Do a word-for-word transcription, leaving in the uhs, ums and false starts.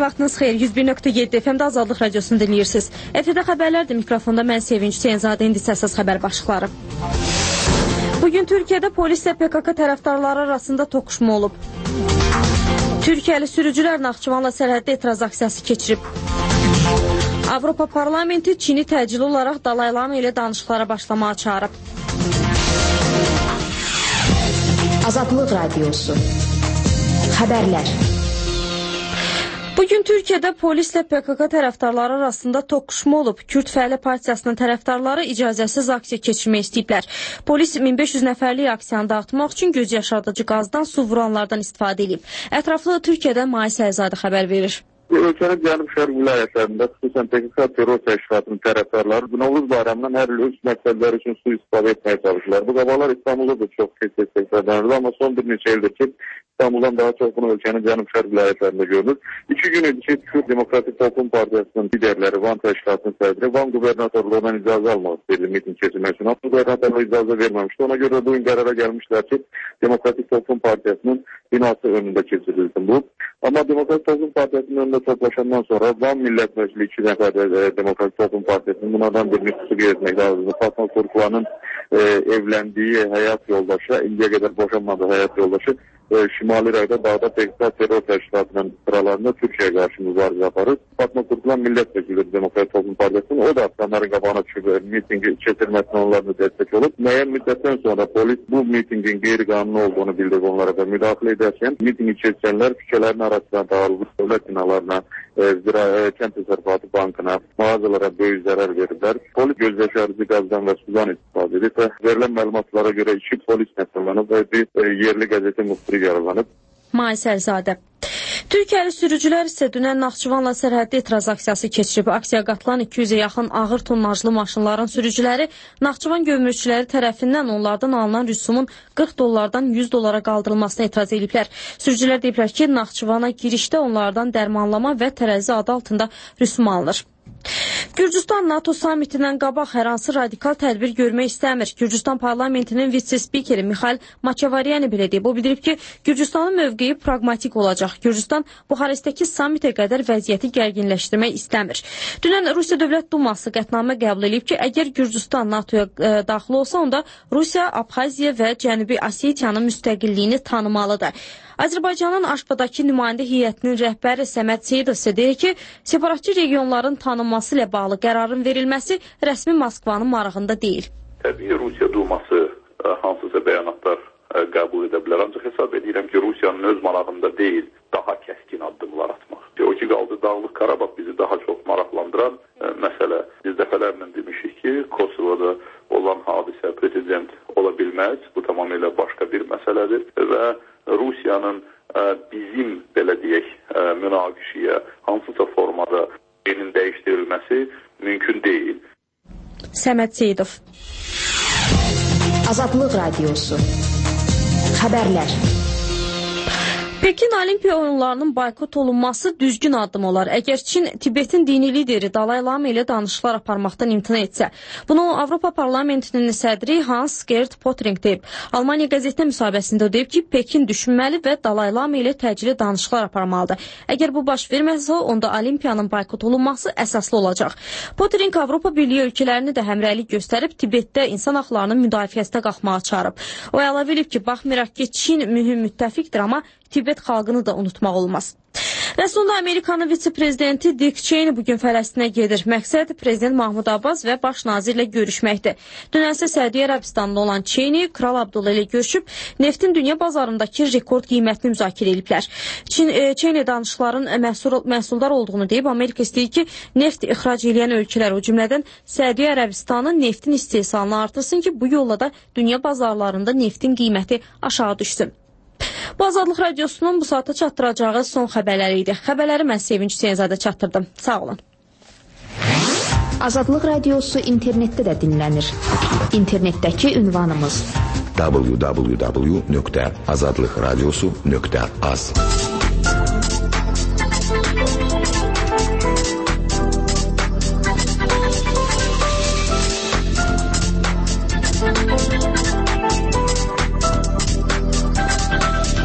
vaxtınız xeyir. yüz bir nöqtə yeddi F M-də Azadlıq Radiosunu dinləyirsiniz. Efirdə xəbərlərdir. Mikrofonda mən Sevinç Hüseynzadə. İndi səssiz xəbər başlıqları. Bugün Türkiyədə polislə P K K tərəfdarları arasında toqquşma olub. Türkiyəli sürücülər Naxçıvanla sərhəddə etiraz aksiyası keçirib. Avropa Parlamenti Çini təcili olaraq Dalay Lama ilə danışıqlara başlamağa çağırıb. Azadlıq Radiosu. Xəbərlər. Bugün Türkiyədə polislə P K K tərəfdarları arasında toqquşma olub. Kürd Fəhlə Partiyasının tərəfdarları icazəsiz aksiya keçirmək istəyiblər. Polis min beş yüz nəfərlik aksiyanı dağıtmaq üçün göz yaşardıcı qazdan, su vuranlardan istifadə edib. Ətraflı Türkiyədən Mayis Əlzadə xəbər verir. Ölkənin cənub-şərq vilayətlərində, xüsusən P K K terror təşkilatının tərəfdarları Novruz bayramından hər il öz məqsədləri üçün su istifadə etməyə çalışırlar. Bu qabalar İstanbulda da çox tez-tez təkrarlanır, amma son bir neçə ildir ki, İstanbuldan daha çox bunu ölkənin cənub-şərq vilayətlərində görülür. İki gün idi ki, Kürt Demokratik Toplum Partiyasının liderləri, Van təşkilatının sədri, Van qubernatorluğundan icazə almaq istəyirdi miting keçirmək üçün. Hatta qubernatorluğu icazə verməmişdi. Ona görə bu gün qərara gəlmişlər ki, Demokratik Toplum Partiyasının binası önündə keçirilsin bu. Amma Demokratik Toplum Partiyasının önündə toplaşandan sonra Van Millət Məclisi iki nəfər e, Demokratik Toplum Partiyasının bunlardan birini xüsusi etmək lazımdır. Fatma Kurkulanın e, evləndiyi həyat yoldaşı, indiyə qədər boşanmadığı həyat yoldaşı e, Şimali Rayda Dağda P K K terror təşkilatının sıralarında Türkiyəyə qarşı mübarizə aparır. Fatma Kurkulan Millət Məclisi Demokratik Toplum Partiyasının o da afganların qabağına çıxıb mitingi keçirməsində onlarla dəstək olub. Müəyyən müddətdən sonra polis bu mitingin qeyri-qanuni olduğunu bildirib onlara da müdaxilə edərkən mitingi keçirənlər küçələrin arasından dağılıb dövlət binalarına, e, zira, e, kənd təsərrüfatı bankına, mağazalara böyük zərər verirlər. Polis göz yaşarıcı qazdan və sudan istifadə edib və verilən məlumatlara görə iki polis nəsrlanıb və bir e, yerli qəzeti müxbiri yaralanıb. Mayis Əlzadə. Türkiyəli sürücülər isə dünən Naxçıvanla sərhəddə etiraz aksiyası keçirib. Aksiyaya qatılan iki yüzə yaxın ağır tonnajlı maşınların sürücüləri Naxçıvan gömrükçüləri tərəfindən onlardan alınan rüsumun qırx dollardan yüz dollara qaldırılmasına etiraz ediblər. Sürücülər deyiblər ki, Naxçıvana girişdə onlardan dərmanlama və tərəzi adı altında rüsum alınır. Gürcüstan NATO sammitindən qabaq hər hansı radikal tədbir görmək istəmir. Gürcüstan parlamentinin vitse-spikeri Mikhail Maçavaryan belə deyib. O bildirib ki, Gürcüstanın mövqeyi praqmatik olacaq. Gürcüstan Buxarestdəki sammitə qədər vəziyyəti gərginləşdirmək istəmir. Dünən Rusiya Dövlət Duması qətnamə qəbul edib ki, əgər Gürcüstan NATOya e, daxil olsa, onda Rusiya Abxaziya və Cənubi Osetiyanın müstəqilliyini tanımalıdır. Azərbaycanın Aşqadakı nümayəndə heyətinin rəhbəri Səməd Seyidov isə deyir ki, separatçı regionların tanınması ilə bağlı qərarın verilməsi rəsmi Moskvanın marağında deyil. Təbii Rusiya Duması hansısa bəyanatlar qəbul edə bilər. Ancaq hesab edirəm ki, Rusiyanın öz marağında deyil, daha kəskin addımlar atmaq. O ki, qaldı Dağlıq Qarabağ bizi daha çox maraqlandıran məsələ. Biz dəfələrlə demişik ki, Kosovada olan hadisə prezident ola bilməz. Bu tamamilə başqa bir məsələdir və Rusiyanın ə, bizim, belə deyək, ə, münaqişəyə hansısa formada yerin dəyişdirilməsi mümkün deyil. Səməd Seyidov. Azadlıq Radiosu. Xəbərlər. Pekin Olimpiya oyunlarının boykot olunması düzgün addım olar. Əgər Çin Tibetin dini lideri Dalay Lama ilə danışıqlar aparmaqdan imtina etsə. Bunu Avropa Parlamentinin sədri Hans Gert Pöttering deyib. Almaniya qəzetində müsahibəsində deyib ki, Pekin düşünməli və Dalay Lama ilə təcili danışıqlar aparmalıdır. Əgər bu baş verməsə, onda Olimpiyanın boykot olunması əsaslı olacaq. Pöttering Avropa Birliyi ölkələrini də həmrəylik göstərib Tibetdə insan haqlarının müdafiəsinə qalxmağa çağırıb. O əlavə edib ki, baxmayaraq ki, Çin mühüm müttəfiqdir, amma Tibet xalqını da unutmaq olmaz. Və sonunda Amerikanın vitse-prezidenti Dick Cheney bugün Fələstinə gedir. Məqsəd Prezident Mahmud Abbas və baş nazirlə görüşməkdir. Dünənsə Səudiyyə Ərəbistanında olan Cheney, Kral Abdullah ilə görüşüb, neftin dünya bazarındakı rekord qiymətini müzakirə ediblər. Çin, e, Cheney danışıqların məhsul, məhsuldar olduğunu deyib, Amerika istəyir ki, neft ixrac edən ölkələr, o cümlədən Səudiyyə Ərəbistanı neftin istehsalını artırsın ki, bu yolla da dünya bazarlarında neftin qiyməti aşağı düşsün. Bu Azadlıq Radiosunun bu saata çatdıracağı son xəbərləri idi. Xəbərləri mən Sevinç Hüseynzadə çatdırdım. Sağ olun. Azadlıq Radiosu internetdə də dinlənir. İnternetdəki ünvanımız w w w nöqtə azadlıqradiosu nöqtə az.